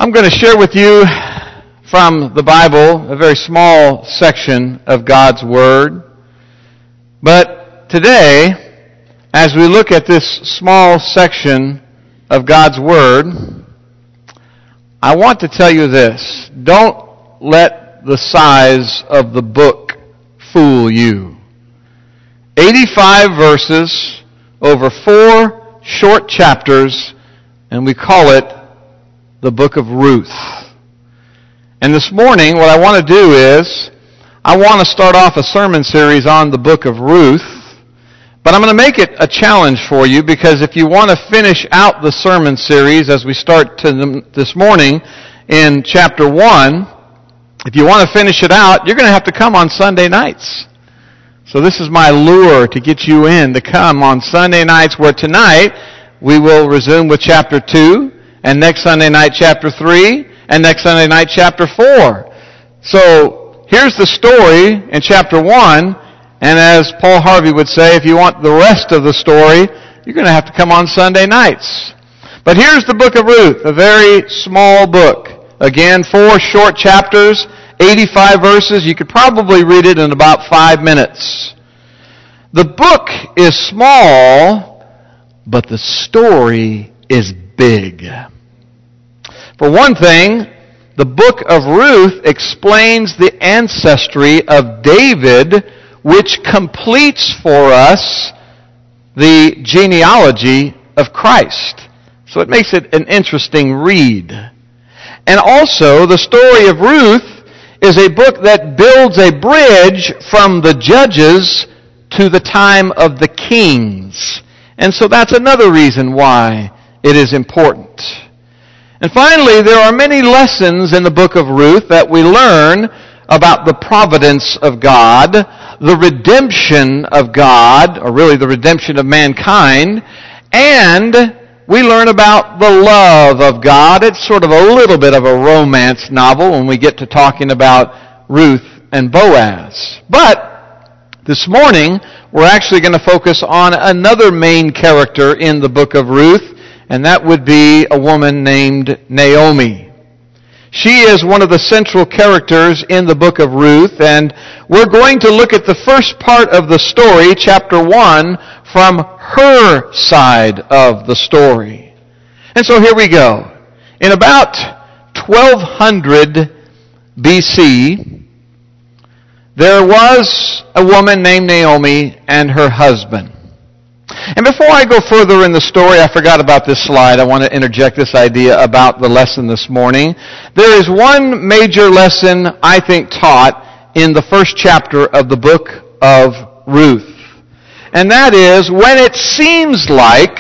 I'm going to share with you from the Bible a very small section of God's Word. But today, as we look at this small section of God's Word, I want to tell you this. Don't let the size of the book fool you. 85 verses over 4 short chapters, and we call it the book of Ruth. And this morning, what I want to do is, I want to start off a sermon series on the book of Ruth, but I'm going to make it a challenge for you, because if you want to finish out the sermon series as we start this morning in chapter 1, if you want to finish it out, you're going to have to come on Sunday nights. So this is my lure to get you in to come on Sunday nights, where tonight we will resume with chapter 2, and next Sunday night chapter 3, and next Sunday night chapter 4. So here's the story in chapter 1, and as Paul Harvey would say, if you want the rest of the story, you're going to have to come on Sunday nights. But here's the book of Ruth, a very small book. Again, 4 short chapters, 85 verses. You could probably read it in about 5 minutes. The book is small, but the story is big. For one thing, the book of Ruth explains the ancestry of David, which completes for us the genealogy of Christ. So it makes it an interesting read. And also, the story of Ruth is a book that builds a bridge from the Judges to the time of the Kings. And so that's another reason why it is important. And finally, there are many lessons in the book of Ruth that we learn about the providence of God, the redemption of God, or really the redemption of mankind, and we learn about the love of God. It's sort of a little bit of a romance novel when we get to talking about Ruth and Boaz. But this morning, we're actually going to focus on another main character in the book of Ruth, and that would be a woman named Naomi. She is one of the central characters in the book of Ruth, and we're going to look at the first part of the story, chapter 1, from her side of the story. And so here we go. In about 1200 BC, there was a woman named Naomi and her husband. And before I go further in the story, I forgot about this slide. I want to interject this idea about the lesson this morning. There is one major lesson, I think, taught in the first chapter of the book of Ruth. And that is, when it seems like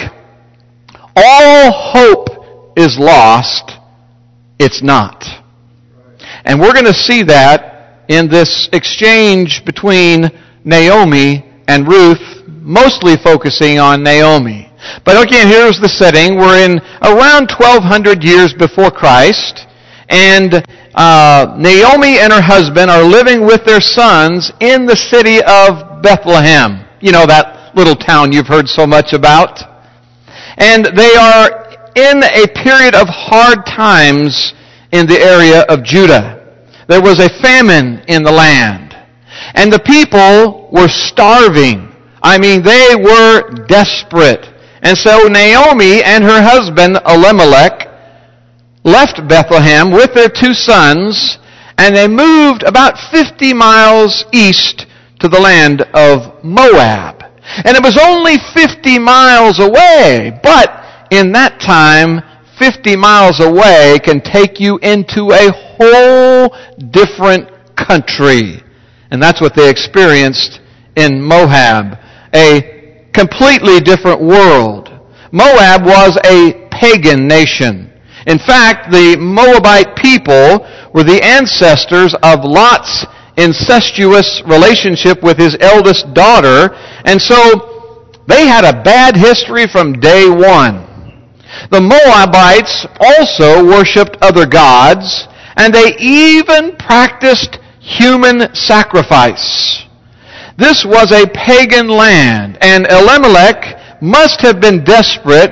all hope is lost, it's not. And we're going to see that in this exchange between Naomi and Ruth, mostly focusing on Naomi. But again, here's the setting. We're in around 1200 years before Christ, and Naomi and her husband are living with their sons in the city of Bethlehem. You know, that little town you've heard so much about. And they are in a period of hard times in the area of Judah. There was a famine in the land, and the people were starving. I mean, they were desperate. And so Naomi and her husband, Elimelech, left Bethlehem with their 2 sons, and they moved about 50 miles east to the land of Moab. And it was only 50 miles away, but in that time, 50 miles away can take you into a whole different country. And that's what they experienced in Moab. A completely different world. Moab was a pagan nation. In fact, the Moabite people were the ancestors of Lot's incestuous relationship with his eldest daughter, and so they had a bad history from day one. The Moabites also worshipped other gods, and they even practiced human sacrifice. This was a pagan land, and Elimelech must have been desperate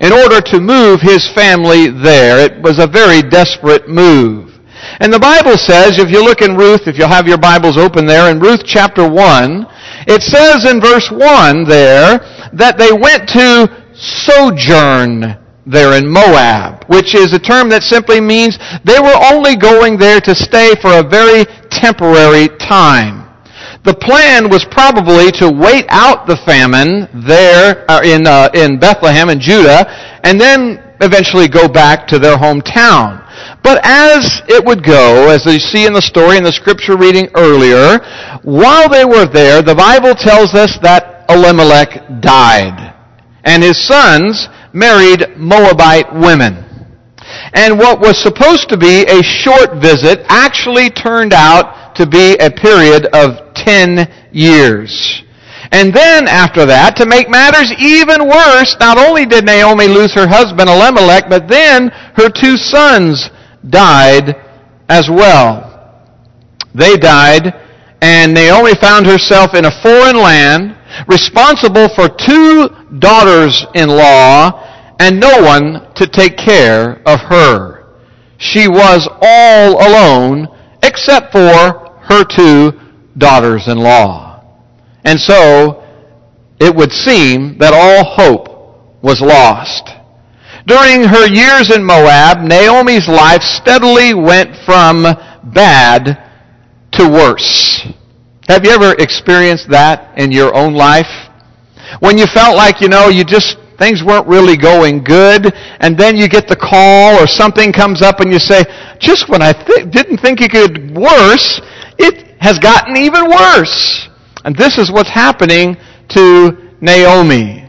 in order to move his family there. It was a very desperate move. And the Bible says, if you look in Ruth, if you'll have your Bibles open there, in Ruth chapter 1, it says in verse 1 there that they went to sojourn there in Moab, which is a term that simply means they were only going there to stay for a very temporary time. The plan was probably to wait out the famine there in Bethlehem in Judah, and then eventually go back to their hometown. But as it would go, as you see in the story in the scripture reading earlier, while they were there, the Bible tells us that Elimelech died, and his sons married Moabite women. And what was supposed to be a short visit actually turned out to be a period of 10 years. And then after that, to make matters even worse, not only did Naomi lose her husband Elimelech, but then her two sons died as well. They died, and Naomi found herself in a foreign land, responsible for 2 daughters-in-law, and no one to take care of her. She was all alone, except for her 2 daughters-in-law. And so, it would seem that all hope was lost. During her years in Moab, Naomi's life steadily went from bad to worse. Have you ever experienced that in your own life? When you felt like, things weren't really going good, and then you get the call or something comes up and you say, just when I didn't think it could worse, it has gotten even worse. And this is what's happening to Naomi.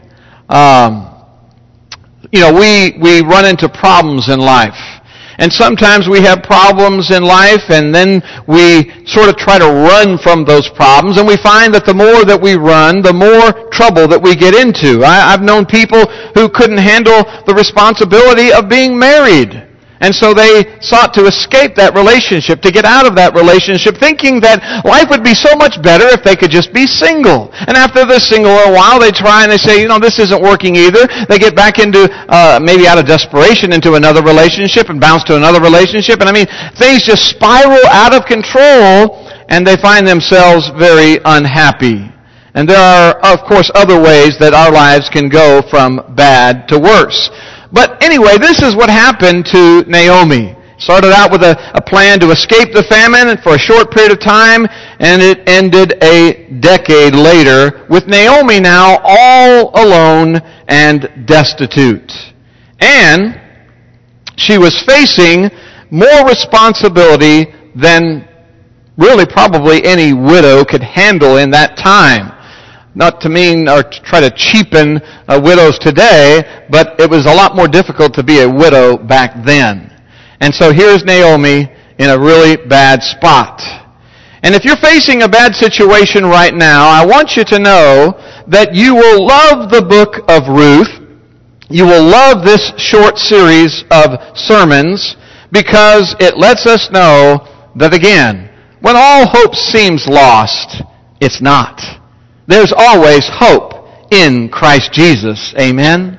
We run into problems in life. And sometimes we have problems in life, and then we sort of try to run from those problems, and we find that the more that we run, the more trouble that we get into. I've known people who couldn't handle the responsibility of being married. And so they sought to escape that relationship, to get out of that relationship, thinking that life would be so much better if they could just be single. And after they're single a while, they try and they say, this isn't working either. They get back into, maybe out of desperation, into another relationship and bounce to another relationship. And things just spiral out of control, and they find themselves very unhappy. And there are, of course, other ways that our lives can go from bad to worse. But anyway, this is what happened to Naomi. Started out with a plan to escape the famine for a short period of time, and it ended a decade later with Naomi now all alone and destitute. And she was facing more responsibility than really probably any widow could handle in that time. Not to mean or to try to cheapen widows today, but it was a lot more difficult to be a widow back then. And so here's Naomi in a really bad spot. And if you're facing a bad situation right now, I want you to know that you will love the book of Ruth. You will love this short series of sermons because it lets us know that, again, when all hope seems lost, it's not. There's always hope in Christ Jesus. Amen?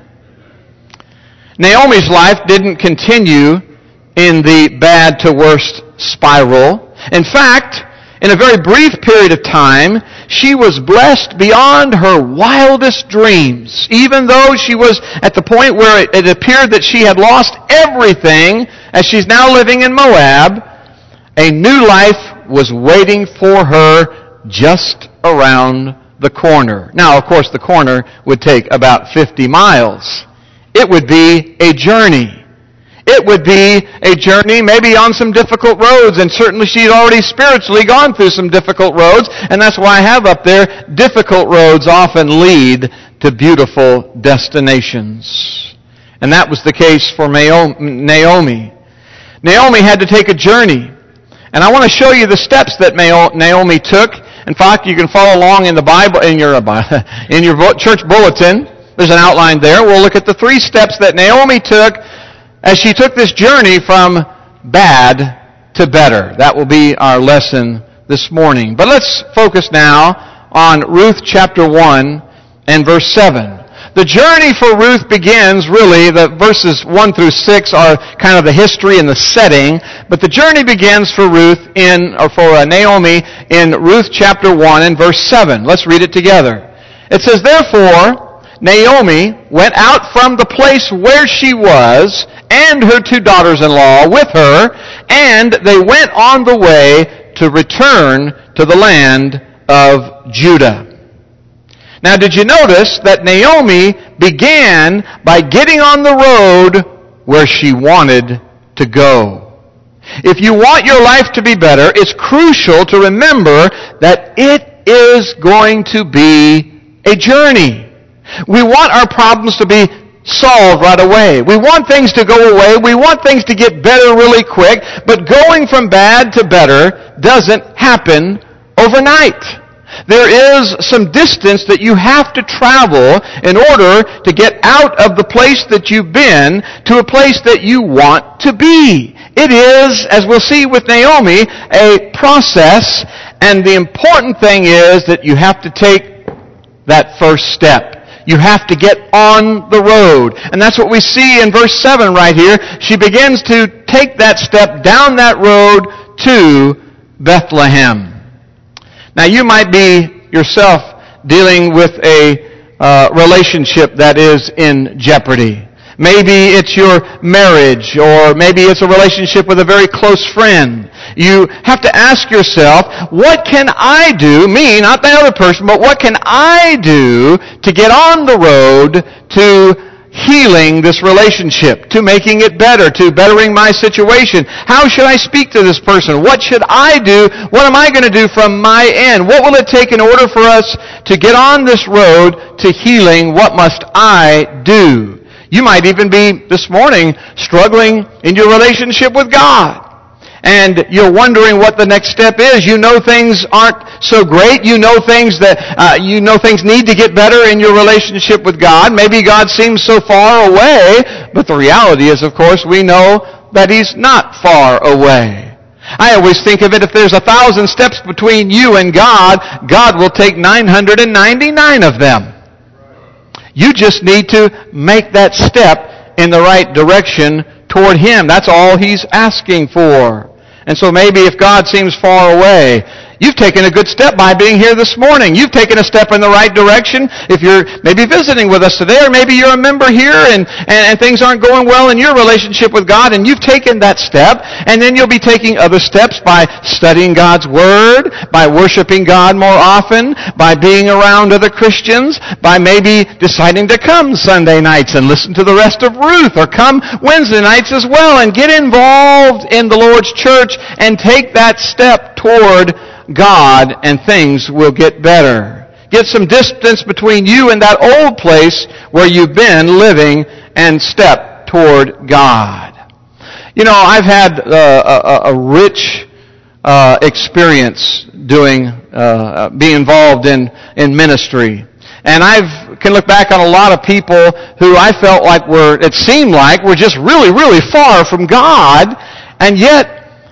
Naomi's life didn't continue in the bad to worst spiral. In fact, in a very brief period of time, she was blessed beyond her wildest dreams. Even though she was at the point where it appeared that she had lost everything, as she's now living in Moab, a new life was waiting for her just around the corner. Now, of course, the corner would take about 50 miles. It would be a journey. It would be a journey maybe on some difficult roads, and certainly she'd already spiritually gone through some difficult roads, and that's why I have up there, difficult roads often lead to beautiful destinations. And that was the case for Naomi. Naomi had to take a journey. And I want to show you the steps that Naomi took. In fact, you can follow along in the Bible, in your church bulletin. There's an outline there. We'll look at the 3 steps that Naomi took as she took this journey from bad to better. That will be our lesson this morning. But let's focus now on Ruth chapter 1 and verse 7. The journey for Ruth begins, really, the verses 1 through 6 are kind of the history and the setting, but the journey begins for Naomi in Ruth chapter 1 and verse 7. Let's read it together. It says, "Therefore, Naomi went out from the place where she was, and her 2 daughters-in-law with her, and they went on the way to return to the land of Judah." Now, did you notice that Naomi began by getting on the road where she wanted to go? If you want your life to be better, it's crucial to remember that it is going to be a journey. We want our problems to be solved right away. We want things to go away. We want things to get better really quick. But going from bad to better doesn't happen overnight. There is some distance that you have to travel in order to get out of the place that you've been to a place that you want to be. It is, as we'll see with Naomi, a process, and the important thing is that you have to take that first step. You have to get on the road. And that's what we see in verse 7 right here. She begins to take that step down that road to Bethlehem. Now, you might be yourself dealing with a relationship that is in jeopardy. Maybe it's your marriage, or maybe it's a relationship with a very close friend. You have to ask yourself, what can I do, me, not the other person, but what can I do to get on the road to healing this relationship, to making it better, to bettering my situation? How should I speak to this person? What should I do? What am I going to do from my end? What will it take in order for us to get on this road to healing? What must I do? You might even be, this morning, struggling in your relationship with God. And you're wondering what the next step is. You know things aren't so great. You know things things need to get better in your relationship with God. Maybe God seems so far away, but the reality is, of course, we know that He's not far away. I always think of it, if there's 1,000 steps between you and God, God will take 999 of them. You just need to make that step in the right direction toward Him. That's all He's asking for. And so maybe if God seems far away, you've taken a good step by being here this morning. You've taken a step in the right direction. If you're maybe visiting with us today, or maybe you're a member here and things aren't going well in your relationship with God, and you've taken that step, and then you'll be taking other steps by studying God's Word, by worshiping God more often, by being around other Christians, by maybe deciding to come Sunday nights and listen to the rest of Ruth, or come Wednesday nights as well, and get involved in the Lord's church and take that step toward God, and things will get better. Get some distance between you and that old place where you've been living, and step toward God. You know, I've had a rich experience being involved in ministry. And can look back on a lot of people who I felt like it seemed like were just really, really far from God, and yet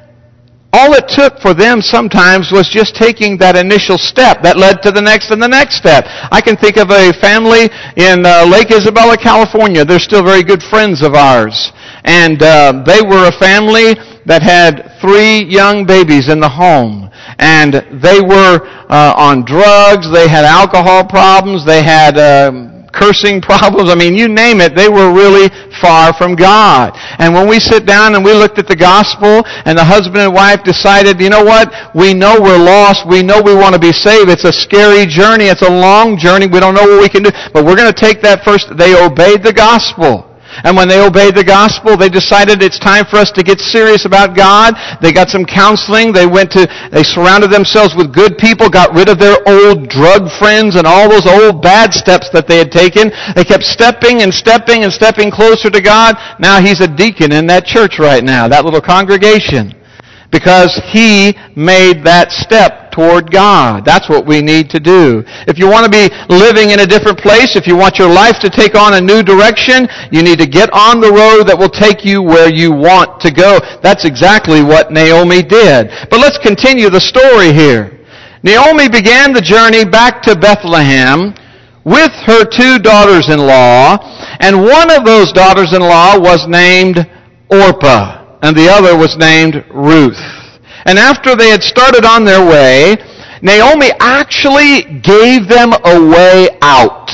all it took for them sometimes was just taking that initial step that led to the next and the next step. I can think of a family in Lake Isabella, California. They're still very good friends of ours. And they were a family that had 3 young babies in the home. And they were on drugs. They had alcohol problems. They had cursing problems. I mean, you name it, they were really far from God. And when we sit down and we looked at the gospel, and the husband and wife decided, you know what, we know we're lost, we know we want to be saved, it's a scary journey, it's a long journey, we don't know what we can do, but we're going to take that first. They obeyed the gospel. And when they obeyed the gospel, they decided it's time for us to get serious about God. They got some counseling. They surrounded themselves with good people, got rid of their old drug friends and all those old bad steps that they had taken. They kept stepping and stepping and stepping closer to God. Now he's a deacon in that church right now, that little congregation, because he made that step toward God. That's what we need to do. If you want to be living in a different place, if you want your life to take on a new direction, you need to get on the road that will take you where you want to go. That's exactly what Naomi did. But let's continue the story here. Naomi began the journey back to Bethlehem with her 2 daughters-in-law, and one of those daughters-in-law was named Orpah, and the other was named Ruth. And after they had started on their way, Naomi actually gave them a way out.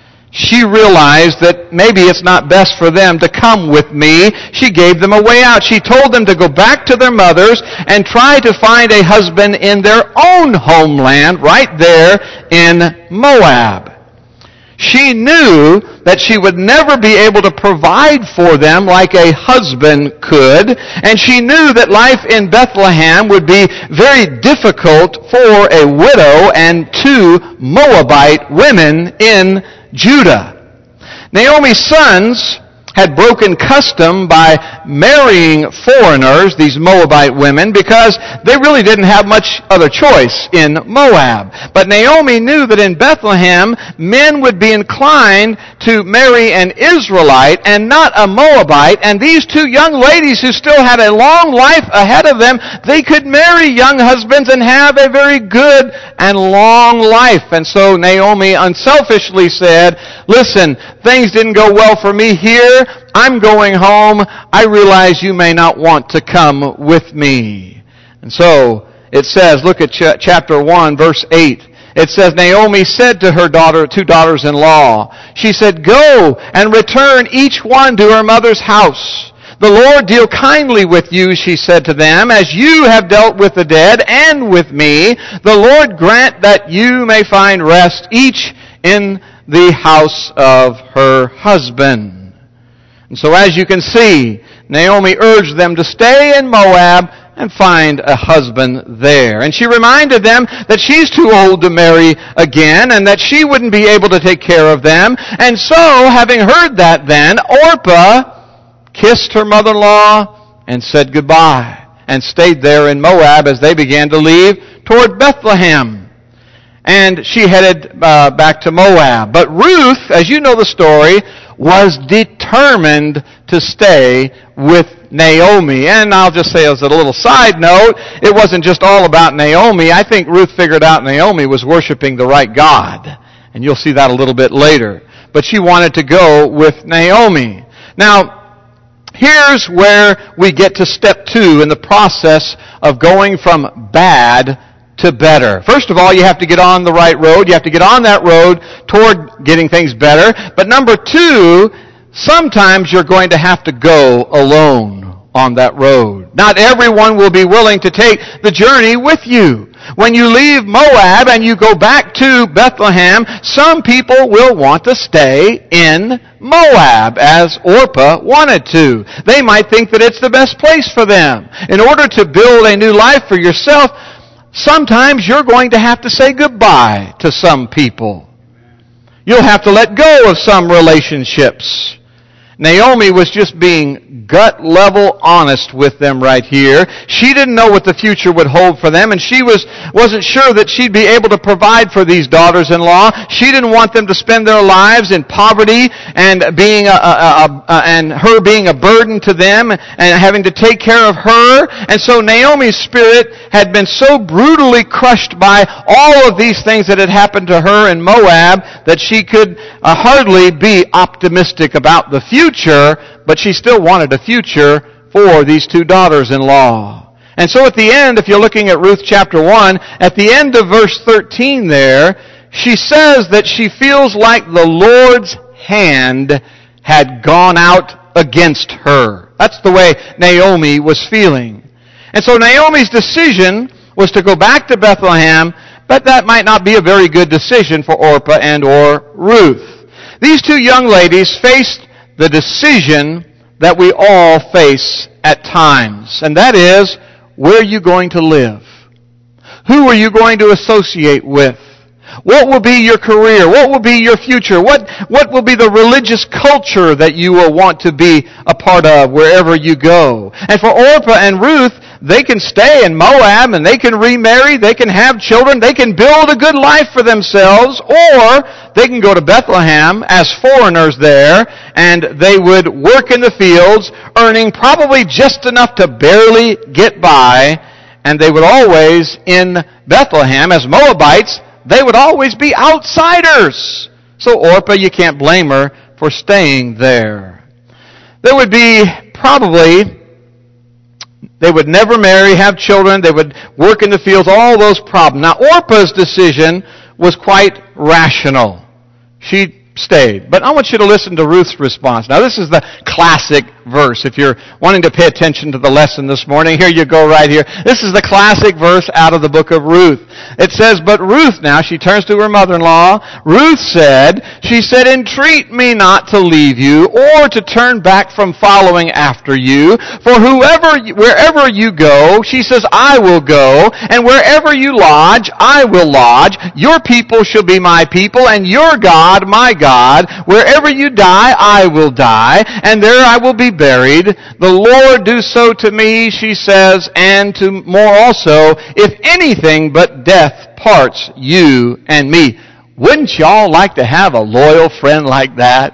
She realized that maybe it's not best for them to come with me. She gave them a way out. She told them to go back to their mothers and try to find a husband in their own homeland, right there in Moab. She knew that she would never be able to provide for them like a husband could, and she knew that life in Bethlehem would be very difficult for a widow and 2 Moabite women in Judah. Naomi's sons had broken custom by marrying foreigners, these Moabite women, because they really didn't have much other choice in Moab. But Naomi knew that in Bethlehem, men would be inclined to marry an Israelite and not a Moabite, and these 2 young ladies who still had a long life ahead of them, they could marry young husbands and have a very good and long life. And so Naomi unselfishly said, listen, things didn't go well for me here. I'm going home. I realize you may not want to come with me. And so it says, look at chapter 1, verse 8. It says, Naomi said to her 2 daughters-in-law, she said, go and return each one to her mother's house. The Lord deal kindly with you, she said to them, as you have dealt with the dead and with me. The Lord grant that you may find rest, each in the house of her husband. And so as you can see, Naomi urged them to stay in Moab and find a husband there. And she reminded them that she's too old to marry again and that she wouldn't be able to take care of them. And so, having heard that then, Orpah kissed her mother-in-law and said goodbye and stayed there in Moab as they began to leave toward Bethlehem. And she headed back to Moab. But Ruth, as you know the story, was determined to stay with Naomi. And I'll just say as a little side note, it wasn't just all about Naomi. I think Ruth figured out Naomi was worshiping the right God. And you'll see that a little bit later. But she wanted to go with Naomi. Now, here's where we get to step 2 in the process of going from bad to better. First of all, you have to get on the right road. You have to get on that road toward getting things better. But number 2, sometimes you're going to have to go alone on that road. Not everyone will be willing to take the journey with you. When you leave Moab and you go back to Bethlehem, some people will want to stay in Moab, as Orpah wanted to. They might think that it's the best place for them. In order to build a new life for yourself, sometimes you're going to have to say goodbye to some people. You'll have to let go of some relationships. Naomi was just being gut-level honest with them right here. She didn't know what the future would hold for them, and she wasn't sure that she'd be able to provide for these daughters-in-law. She didn't want them to spend their lives in poverty and and her being a burden to them and having to take care of her. And so Naomi's spirit had been so brutally crushed by all of these things that had happened to her in Moab that she could hardly be optimistic about the future. But she still wanted a future for these 2 daughters-in-law. And so at the end, if you're looking at Ruth chapter 1, at the end of verse 13 there, she says that she feels like the Lord's hand had gone out against her. That's the way Naomi was feeling. And so Naomi's decision was to go back to Bethlehem, but that might not be a very good decision for Orpah and or Ruth. These 2 young ladies faced the decision that we all face at times. And that is, where are you going to live? Who are you going to associate with? What will be your career? What will be your future? What will be the religious culture that you will want to be a part of wherever you go? And for Orpah and Ruth, they can stay in Moab and they can remarry, they can have children, they can build a good life for themselves, or they can go to Bethlehem as foreigners there and they would work in the fields, earning probably just enough to barely get by, and they would always, in Bethlehem, as Moabites, they would always be outsiders. So Orpah, you can't blame her for staying there. There would be probably, they would never marry, have children, they would work in the fields, all those problems. Now Orpah's decision was quite rational. She stayed. But I want you to listen to Ruth's response. Now this is the classic verse. If you're wanting to pay attention to the lesson this morning, here you go right here. This is the classic verse out of the book of Ruth. It says, but Ruth now, she turns to her mother-in-law. Ruth said, entreat me not to leave you or to turn back from following after you. For wherever you go, she says, I will go. And wherever you lodge, I will lodge. Your people shall be my people and your God, my God. Wherever you die, I will die. And there I will be buried. The Lord do so to me, she says, and to more also, if anything but death parts you and me. Wouldn't y'all like to have a loyal friend like that?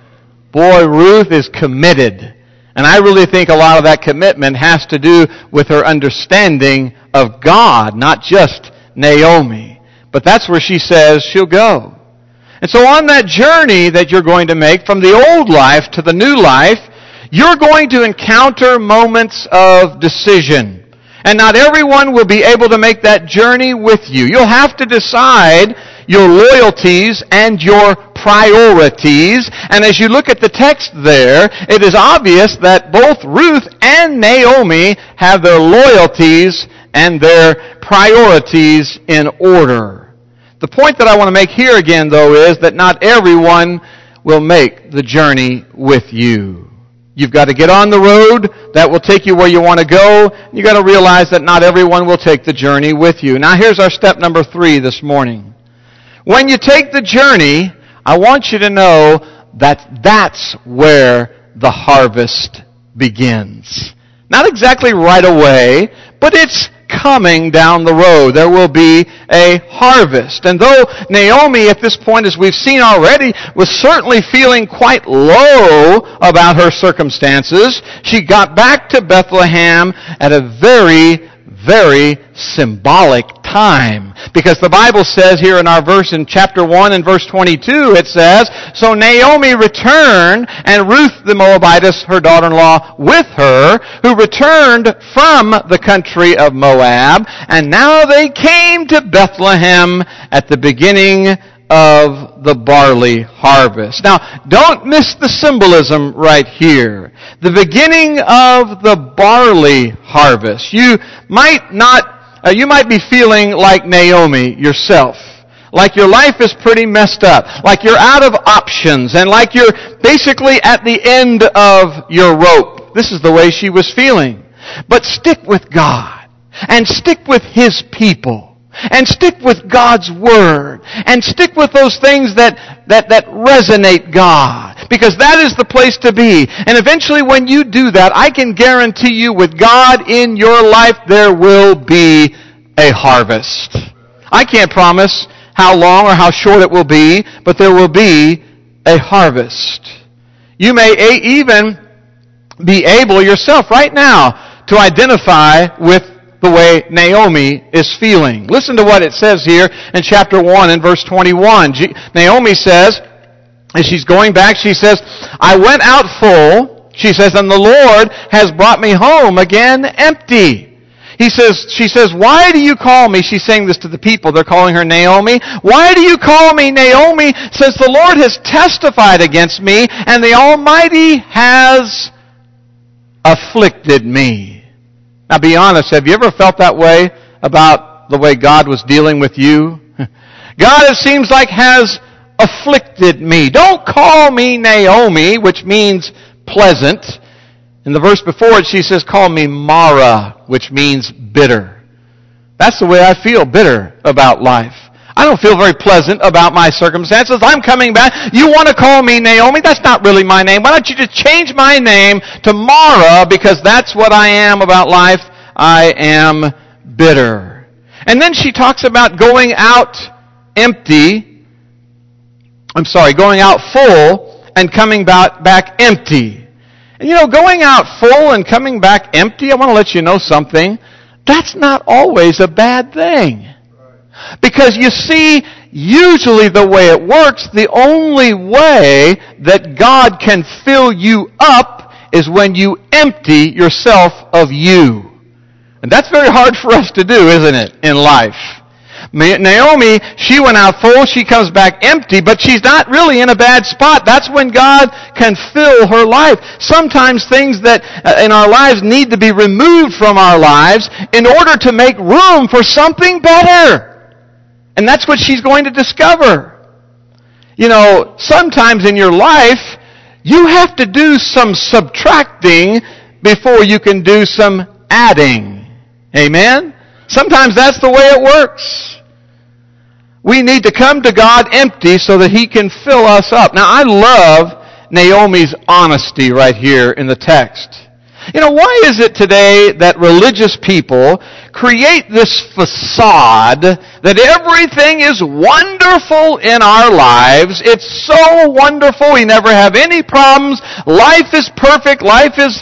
Boy, Ruth is committed. And I really think a lot of that commitment has to do with her understanding of God, not just Naomi. But that's where she says she'll go. And so on that journey that you're going to make from the old life to the new life, you're going to encounter moments of decision. And not everyone will be able to make that journey with you. You'll have to decide your loyalties and your priorities. And as you look at the text there, it is obvious that both Ruth and Naomi have their loyalties and their priorities in order. The point that I want to make here again, though, is that not everyone will make the journey with you. You've got to get on the road. That will take you where you want to go. You've got to realize that not everyone will take the journey with you. Now here's our step number 3 this morning. When you take the journey, I want you to know that that's where the harvest begins. Not exactly right away, but it's coming down the road. There will be a harvest. And though Naomi at this point, as we've seen already, was certainly feeling quite low about her circumstances, she got back to Bethlehem at a very, very symbolic time. Because the Bible says here in our verse in chapter 1 and verse 22, it says, so Naomi returned, and Ruth the Moabitess, her daughter-in-law, with her, who returned from the country of Moab, and now they came to Bethlehem at the beginning of the barley harvest. Now, don't miss the symbolism right here. The beginning of the barley harvest. You might be feeling like Naomi yourself. Like your life is pretty messed up. Like you're out of options. And like you're basically at the end of your rope. This is the way she was feeling. But stick with God. And stick with His people. And stick with God's Word. And stick with those things that resonate God. Because that is the place to be. And eventually when you do that, I can guarantee you with God in your life, there will be a harvest. I can't promise how long or how short it will be, but there will be a harvest. You may even be able yourself right now to identify with the way Naomi is feeling. Listen to what it says here in chapter 1 and verse 21. Naomi says, as she's going back, she says, I went out full, she says, and the Lord has brought me home again empty. She says, why do you call me? She's saying this to the people. They're calling her Naomi. Why do you call me Naomi, since the Lord has testified against me, and the Almighty has afflicted me? Now be honest, have you ever felt that way about the way God was dealing with you? God, it seems like, has afflicted me. Don't call me Naomi, which means pleasant. In the verse before it, she says, call me Mara, which means bitter. That's the way I feel, bitter about life. I don't feel very pleasant about my circumstances. I'm coming back. You want to call me Naomi? That's not really my name. Why don't you just change my name to Mara, because that's what I am about life. I am bitter. And then she talks about going out full and coming back empty. And going out full and coming back empty, I want to let you know something. That's not always a bad thing. Because you see, usually the way it works, the only way that God can fill you up is when you empty yourself of you. And that's very hard for us to do, isn't it, in life? Naomi, she went out full, she comes back empty, but she's not really in a bad spot. That's when God can fill her life. Sometimes things that in our lives need to be removed from our lives in order to make room for something better. And that's what she's going to discover. You know, sometimes in your life, you have to do some subtracting before you can do some adding. Amen? Sometimes that's the way it works. We need to come to God empty so that He can fill us up. Now, I love Naomi's honesty right here in the text. You know, why is it today that religious people create this facade that everything is wonderful in our lives? It's so wonderful. We never have any problems. Life is perfect. Life is,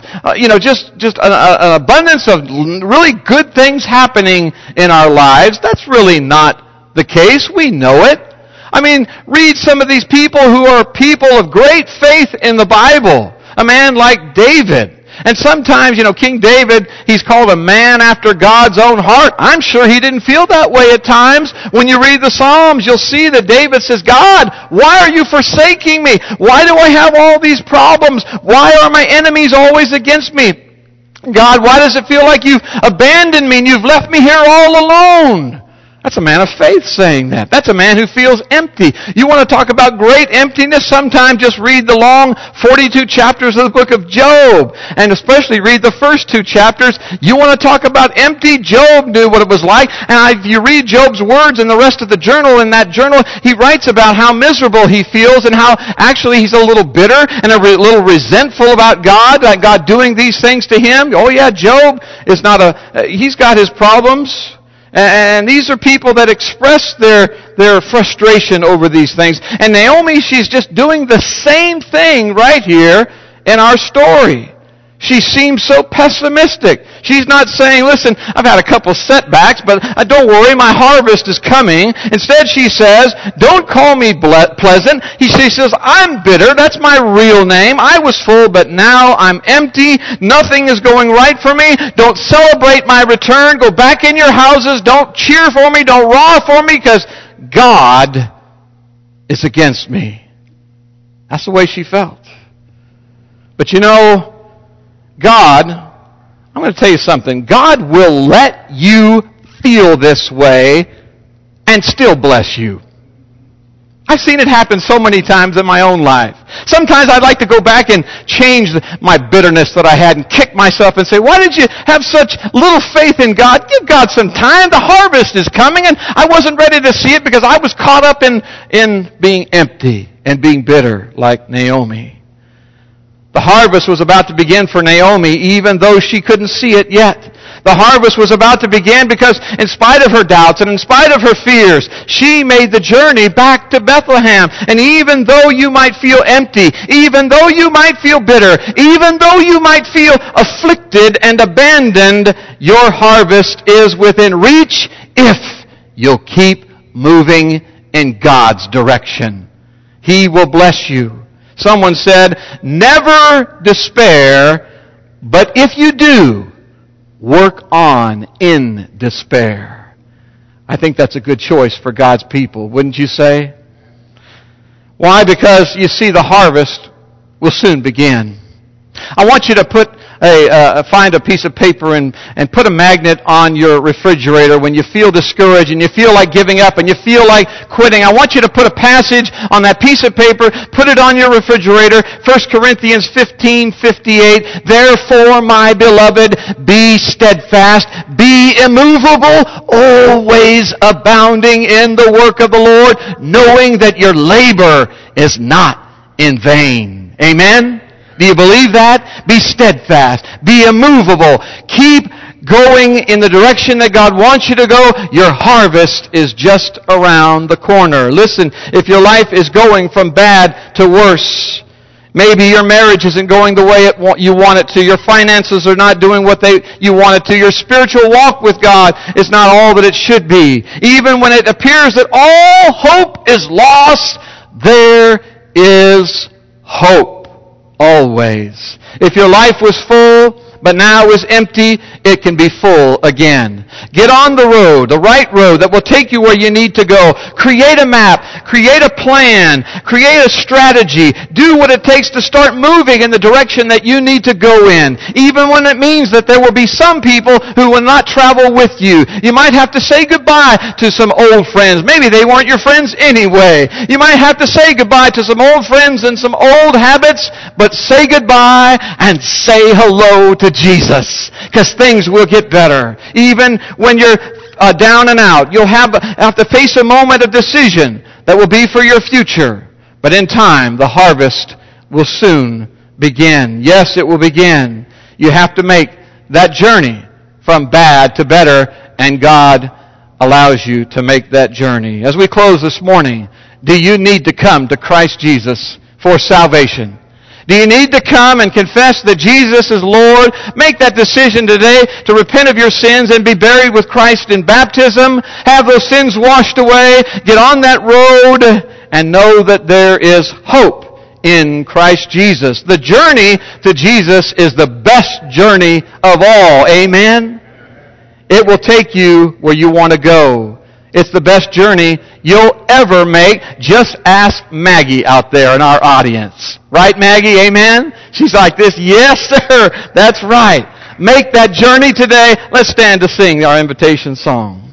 just an abundance of really good things happening in our lives. That's really not the case. We know it. I mean, read some of these people who are people of great faith in the Bible. A man like David. And sometimes, King David, he's called a man after God's own heart. I'm sure he didn't feel that way at times. When you read the Psalms, you'll see that David says, God, why are you forsaking me? Why do I have all these problems? Why are my enemies always against me? God, why does it feel like you've abandoned me and you've left me here all alone? That's a man of faith saying that. That's a man who feels empty. You want to talk about great emptiness? Sometimes just read the long 42 chapters of the book of Job. And especially read the first 2 chapters. You want to talk about empty? Job knew what it was like. And if you read Job's words in the rest of the journal, in that journal, he writes about how miserable he feels and how actually he's a little bitter and a little resentful about God, like God doing these things to him. Oh yeah, Job is not he's got his problems. And these are people that express their frustration over these things. And Naomi, she's just doing the same thing right here in our story. She seems so pessimistic. She's not saying, listen, I've had a couple setbacks, but don't worry, my harvest is coming. Instead, she says, don't call me pleasant. She says, I'm bitter. That's my real name. I was full, but now I'm empty. Nothing is going right for me. Don't celebrate my return. Go back in your houses. Don't cheer for me. Don't roar for me, because God is against me. That's the way she felt. But God, I'm going to tell you something. God will let you feel this way and still bless you. I've seen it happen so many times in my own life. Sometimes I'd like to go back and change my bitterness that I had and kick myself and say, why did you have such little faith in God? Give God some time. The harvest is coming. And I wasn't ready to see it because I was caught up in being empty and being bitter like Naomi. The harvest was about to begin for Naomi, even though she couldn't see it yet. The harvest was about to begin because in spite of her doubts and in spite of her fears, she made the journey back to Bethlehem. And even though you might feel empty, even though you might feel bitter, even though you might feel afflicted and abandoned, your harvest is within reach if you'll keep moving in God's direction. He will bless you. Someone said, never despair, but if you do, work on in despair. I think that's a good choice for God's people, wouldn't you say? Why? Because you see, the harvest will soon begin. I want you to find a piece of paper and put a magnet on your refrigerator when you feel discouraged and you feel like giving up and you feel like quitting. I want you to put a passage on that piece of paper, put it on your refrigerator. 1 Corinthians 15:58. Therefore, my beloved, be steadfast, be immovable, always abounding in the work of the Lord, knowing that your labor is not in vain. Amen? Do you believe that? Be steadfast. Be immovable. Keep going in the direction that God wants you to go. Your harvest is just around the corner. Listen, if your life is going from bad to worse, Maybe your marriage isn't going the way you want it to. Your finances are not doing what you want it to. Your spiritual walk with God is not all that it should be. Even when it appears that all hope is lost, there is hope always. If your life was full, but now is empty, it can be full again. Get on the road, the right road that will take you where you need to go. Create a map. Create a plan. Create a strategy. Do what it takes to start moving in the direction that you need to go in. Even when it means that there will be some people who will not travel with you. You might have to say goodbye to some old friends. Maybe they weren't your friends anyway. You might have to say goodbye to some old friends and some old habits, but say goodbye and say hello to Jesus, because things will get better. Even when you're down and out, you'll have to face a moment of decision that will be for your future. But in time, the harvest will soon begin. Yes, it will begin. You have to make that journey from bad to better, and God allows you to make that journey. As we close this morning, do you need to come to Christ Jesus for salvation? Do you need to come and confess that Jesus is Lord? Make that decision today to repent of your sins and be buried with Christ in baptism. Have those sins washed away. Get on that road and know that there is hope in Christ Jesus. The journey to Jesus is the best journey of all. Amen? It will take you where you want to go. It's the best journey you'll ever make. Just ask Maggie out there in our audience. Right, Maggie? Amen? She's like this. Yes, sir. That's right. Make that journey today. Let's stand to sing our invitation song.